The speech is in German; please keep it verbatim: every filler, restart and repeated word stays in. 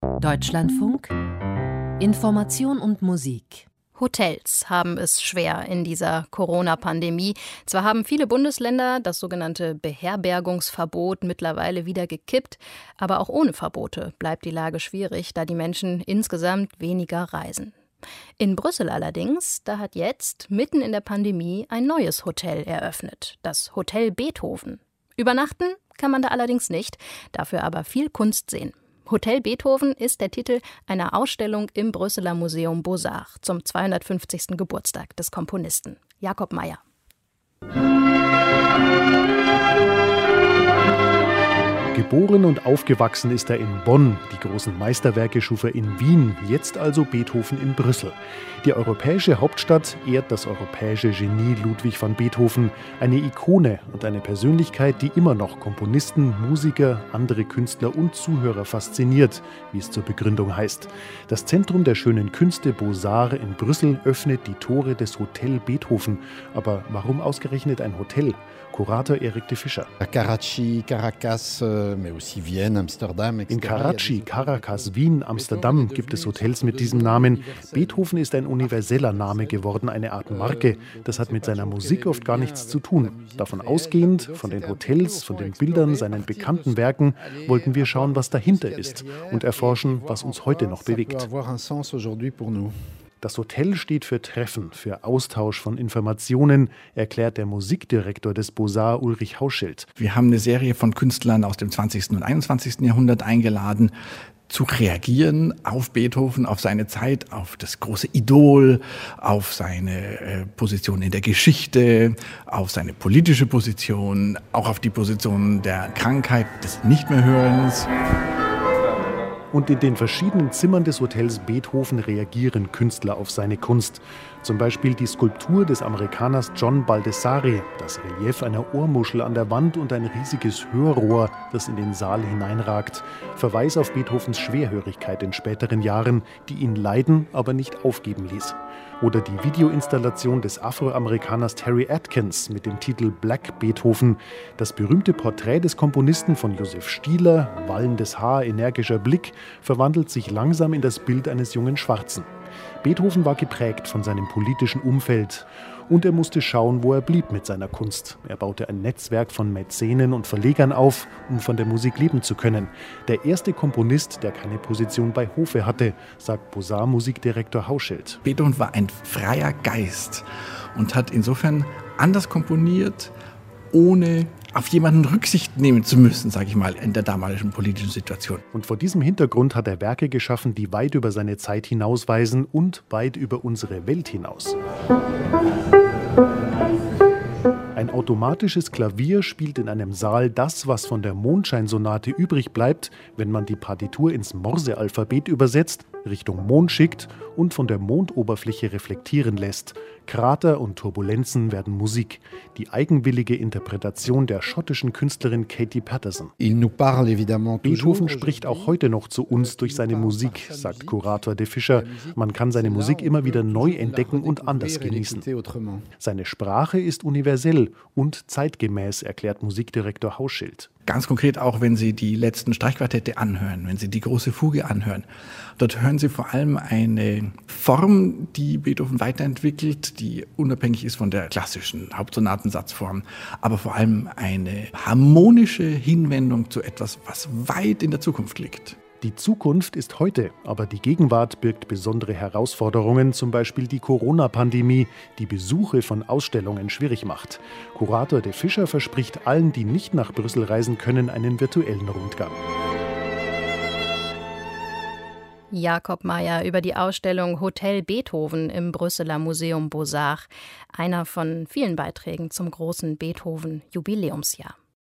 Deutschlandfunk Information und Musik. Hotels haben es schwer in dieser Corona-Pandemie. Zwar haben viele Bundesländer das sogenannte Beherbergungsverbot mittlerweile wieder gekippt, aber auch ohne Verbote bleibt die Lage schwierig, da die Menschen insgesamt weniger reisen. In Brüssel allerdings, da hat jetzt mitten in der Pandemie ein neues Hotel eröffnet, das Hotel Beethoven. Übernachten kann man da allerdings nicht, dafür aber viel Kunst sehen. Hotel Beethoven ist der Titel einer Ausstellung im Brüsseler Museum Beaux-Arts zum zweihundertfünfzigsten Geburtstag des Komponisten. Jakob Mayer. Geboren und aufgewachsen ist er in Bonn. Die großen Meisterwerke schuf er in Wien, jetzt also Beethoven in Brüssel. Die europäische Hauptstadt ehrt das europäische Genie Ludwig van Beethoven, eine Ikone und eine Persönlichkeit, die immer noch Komponisten, Musiker, andere Künstler und Zuhörer fasziniert, wie es zur Begründung heißt. Das Zentrum der schönen Künste Beaux-Arts in Brüssel öffnet die Tore des Hotel Beethoven. Aber warum ausgerechnet ein Hotel? Kurator Erik de Fischer. Karachi, Caracas, mais aussi Vienne, Amsterdam, et cetera. In Karachi, Caracas, Wien, Amsterdam gibt es Hotels mit diesem Namen. Beethoven ist ein universeller Name geworden, eine Art Marke. Das hat mit seiner Musik oft gar nichts zu tun. Davon ausgehend, von den Hotels, von den Bildern, seinen bekannten Werken, wollten wir schauen, was dahinter ist und erforschen, was uns heute noch bewegt. Das Hotel steht für Treffen, für Austausch von Informationen, erklärt der Musikdirektor des Beaux-Arts Ulrich Hauschild. Wir haben eine Serie von Künstlern aus dem zwanzigsten und einundzwanzigsten Jahrhundert eingeladen, zu reagieren auf Beethoven, auf seine Zeit, auf das große Idol, auf seine äh, Position in der Geschichte, auf seine politische Position, auch auf die Position der Krankheit, des Nichtmehrhörens. Und in den verschiedenen Zimmern des Hotels Beethoven reagieren Künstler auf seine Kunst. Zum Beispiel die Skulptur des Amerikaners John Baldessari, das Relief einer Ohrmuschel an der Wand und ein riesiges Hörrohr, das in den Saal hineinragt. Verweis auf Beethovens Schwerhörigkeit in späteren Jahren, die ihn leiden, aber nicht aufgeben ließ. Oder die Videoinstallation des Afroamerikaners Terry Atkins mit dem Titel Black Beethoven. Das berühmte Porträt des Komponisten von Josef Stieler, wallendes Haar, energischer Blick, verwandelt sich langsam in das Bild eines jungen Schwarzen. Beethoven war geprägt von seinem politischen Umfeld und er musste schauen, wo er blieb mit seiner Kunst. Er baute ein Netzwerk von Mäzenen und Verlegern auf, um von der Musik leben zu können. Der erste Komponist, der keine Position bei Hofe hatte, sagt Beaux-Arts-Musikdirektor Hauschild. Beethoven war ein freier Geist und hat insofern anders komponiert, ohne auf jemanden Rücksicht nehmen zu müssen, sage ich mal, in der damaligen politischen Situation. Und vor diesem Hintergrund hat er Werke geschaffen, die weit über seine Zeit hinausweisen und weit über unsere Welt hinaus. Ein automatisches Klavier spielt in einem Saal das, was von der Mondscheinsonate übrig bleibt, wenn man die Partitur ins Morse-Alphabet übersetzt, Richtung Mond schickt und von der Mondoberfläche reflektieren lässt. Krater und Turbulenzen werden Musik. Die eigenwillige Interpretation der schottischen Künstlerin Katie Patterson. Beethoven spricht auch heute noch zu uns durch seine Musik, sagt Kurator de Fischer. Man kann seine Musik immer wieder neu entdecken und anders genießen. Seine Sprache ist universell und zeitgemäß, erklärt Musikdirektor Hauschild. Ganz konkret auch, wenn Sie die letzten Streichquartette anhören, wenn Sie die große Fuge anhören. Dort hören Sie vor allem eine Form, die Beethoven weiterentwickelt, die unabhängig ist von der klassischen Hauptsonatensatzform, aber vor allem eine harmonische Hinwendung zu etwas, was weit in der Zukunft liegt. Die Zukunft ist heute, aber die Gegenwart birgt besondere Herausforderungen, zum Beispiel die Corona-Pandemie, die Besuche von Ausstellungen schwierig macht. Kurator de Fischer verspricht allen, die nicht nach Brüssel reisen können, einen virtuellen Rundgang. Jakob Mayer über die Ausstellung Hotel Beethoven im Brüsseler Museum Beaux-Arts, einer von vielen Beiträgen zum großen Beethoven-Jubiläumsjahr.